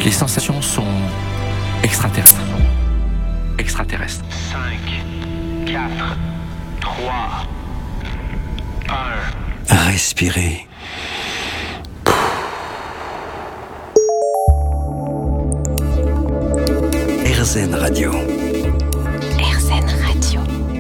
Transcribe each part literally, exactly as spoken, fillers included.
Les sensations sont extraterrestres. Extraterrestres. cinq, quatre, trois, un. Respirez. R Z N Radio. R Z N Radio.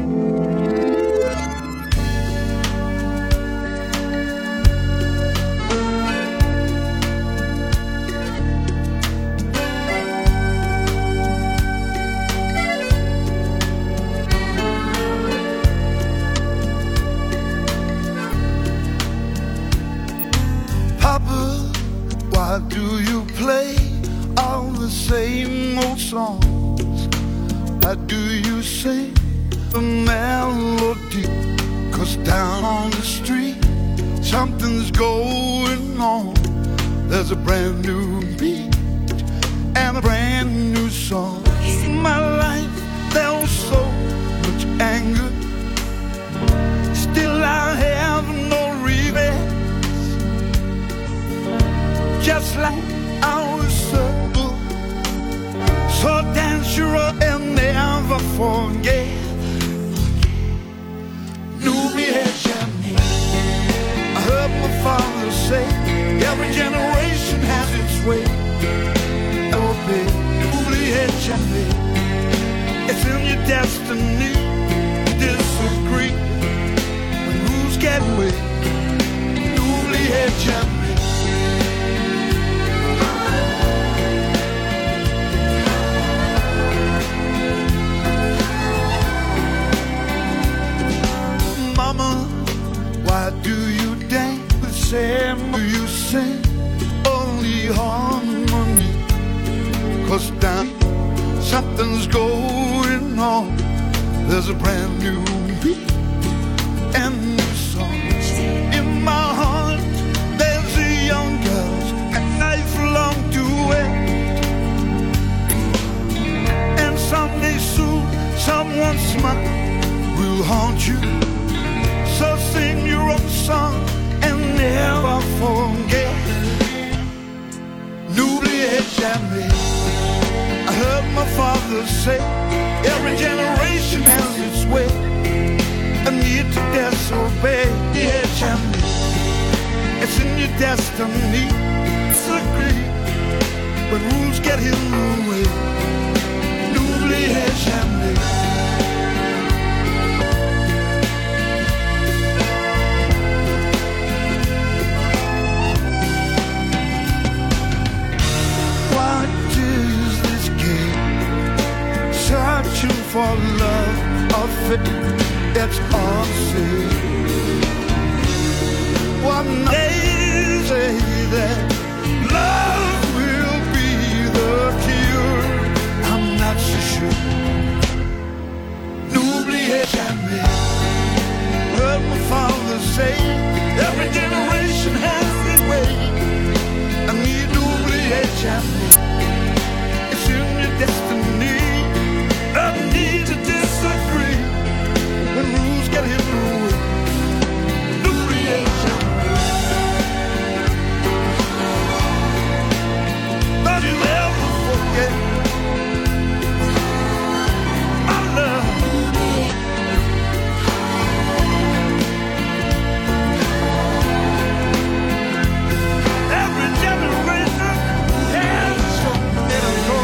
Papa, why do you play all the same old songs? Why do you sing the melody? 'Cause down on the street something's going on. There's a brand new beat and a brand new song. In my life there was so much anger, still I have no regrets. Just like our circle, so dance your up and never forget. N'oubliez jamais. I heard my father say, every generation has its way. Oh baby, n'oubliez jamais. It's in your destiny to disagree. When rules get away, n'oubliez jamais. Mama, why do you dance the same? Do you sing only harmony? 'Cause down something's going on. There's a brand new beat and new songs. In my heart there's a young girl and I long to it. And someday soon someone's smile will haunt you. So sing your own song and never forget. N'oubliez jamais. I heard my father say, every generation has its way. A need to disobey. N'oubliez jamais. It's in your destiny. It's agree. When rules get in the way. N'oubliez jamais. Searching for love or fate, it's all the same. One day say that love will be the cure. I'm not so sure. N'oubliez jamais. Heard my father say, every generation has its way. I need n'oubliez jamais. It's in your destiny. I need to disagree when rules get in the way. N'oubliez jamais. Don't you ever forget my love. Every generation has something to go.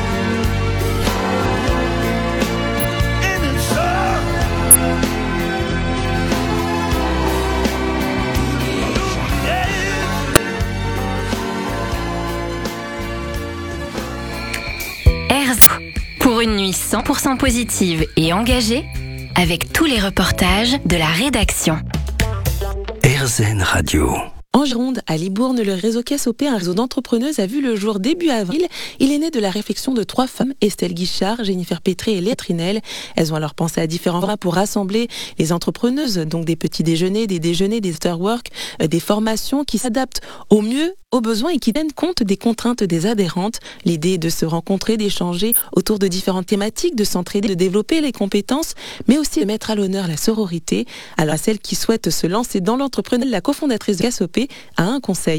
Pour une nuit cent pour cent positive et engagée, avec tous les reportages de la rédaction. R Z N Radio. En Gironde, à Libourne, le réseau Cassopé, un réseau d'entrepreneuses, a vu le jour début avril. Il est né de la réflexion de trois femmes, Estelle Guichard, Jennifer Pétré et Léa Trinel. Elles ont alors pensé à différents bras pour rassembler les entrepreneuses, donc des petits déjeuners, des déjeuners, des after-work, euh, des formations qui s'adaptent au mieux aux besoins et qui tiennent compte des contraintes des adhérentes. L'idée est de se rencontrer, d'échanger autour de différentes thématiques, de s'entraider, de développer les compétences, mais aussi de mettre à l'honneur la sororité. Alors à celles qui souhaitent se lancer dans l'entrepreneuriat, la cofondatrice de Cassopé a un conseil.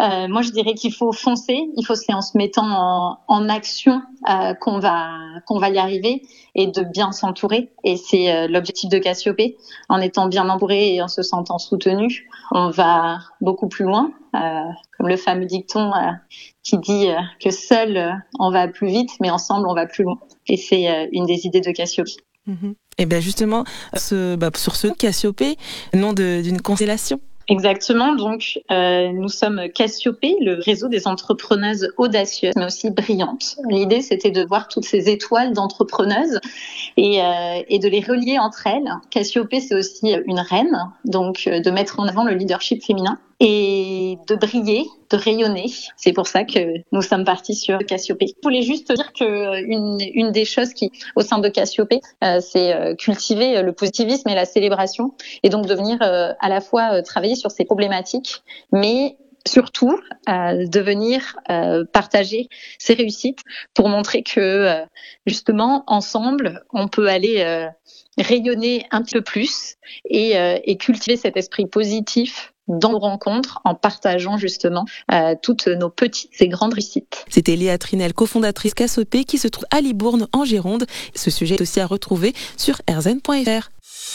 Euh, moi, je dirais qu'il faut foncer. Il faut, c'est en se mettant en, en action euh, qu'on va qu'on va y arriver et de bien s'entourer. Et c'est euh, l'objectif de Cassiopée. En étant bien entouré et en se sentant soutenu, on va beaucoup plus loin. Euh, comme le fameux dicton euh, qui dit euh, que seul euh, on va plus vite, mais ensemble on va plus loin. Et c'est euh, une des idées de Cassiopée. Mmh. Et bien justement, ce, bah, sur ce Cassiopée, nom de, d'une constellation. Exactement, donc euh, nous sommes Cassiopée, le réseau des entrepreneuses audacieuses, mais aussi brillantes. L'idée, c'était de voir toutes ces étoiles d'entrepreneuses et, euh, et de les relier entre elles. Cassiopée, c'est aussi une reine, donc euh, de mettre en avant le leadership féminin et de briller, de rayonner. C'est pour ça que nous sommes partis sur Cassiopée. Je voulais juste dire que une, une des choses qui, au sein de Cassiopée, euh, c'est euh, cultiver le positivisme et la célébration, et donc de venir euh, à la fois euh, travailler sur ces problématiques, mais surtout euh, de venir euh, partager ses réussites pour montrer que euh, justement ensemble on peut aller euh, rayonner un petit peu plus et, euh, et cultiver cet esprit positif dans nos rencontres en partageant justement euh, toutes nos petites et grandes réussites. C'était Léa Trinel, cofondatrice Cassiopée, qui se trouve à Libourne en Gironde. Ce sujet est aussi à retrouver sur r z n point f r.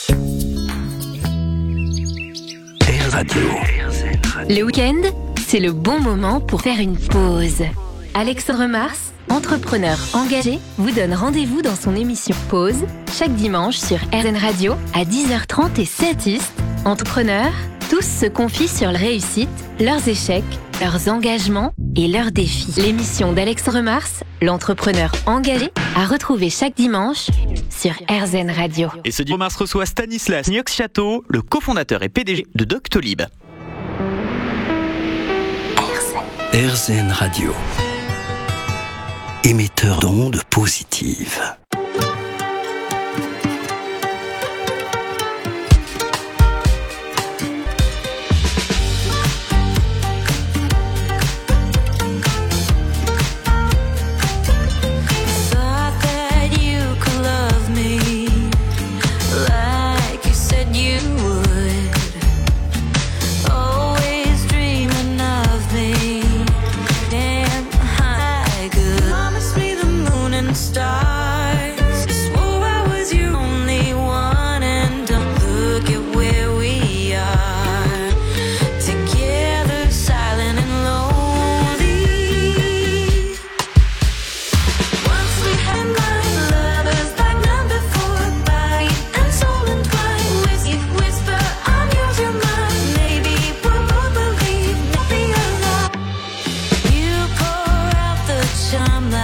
R Radio. Le week-end, c'est le bon moment pour faire une pause. Alexandre Mars, entrepreneur engagé, vous donne rendez-vous dans son émission Pause, chaque dimanche sur R Z N Radio à dix heures trente et sept East. Entrepreneurs, tous se confient sur leurs réussites, leurs échecs, leurs engagements et leurs défis. L'émission d'Alexandre Mars, l'entrepreneur engagé, à retrouver chaque dimanche sur R Z N Radio. Et ce dimanche, Mars reçoit Stanislas Niox-Chateau, le cofondateur et P D G de Doctolib. R Z N Radio. Émetteur d'ondes positives. I'm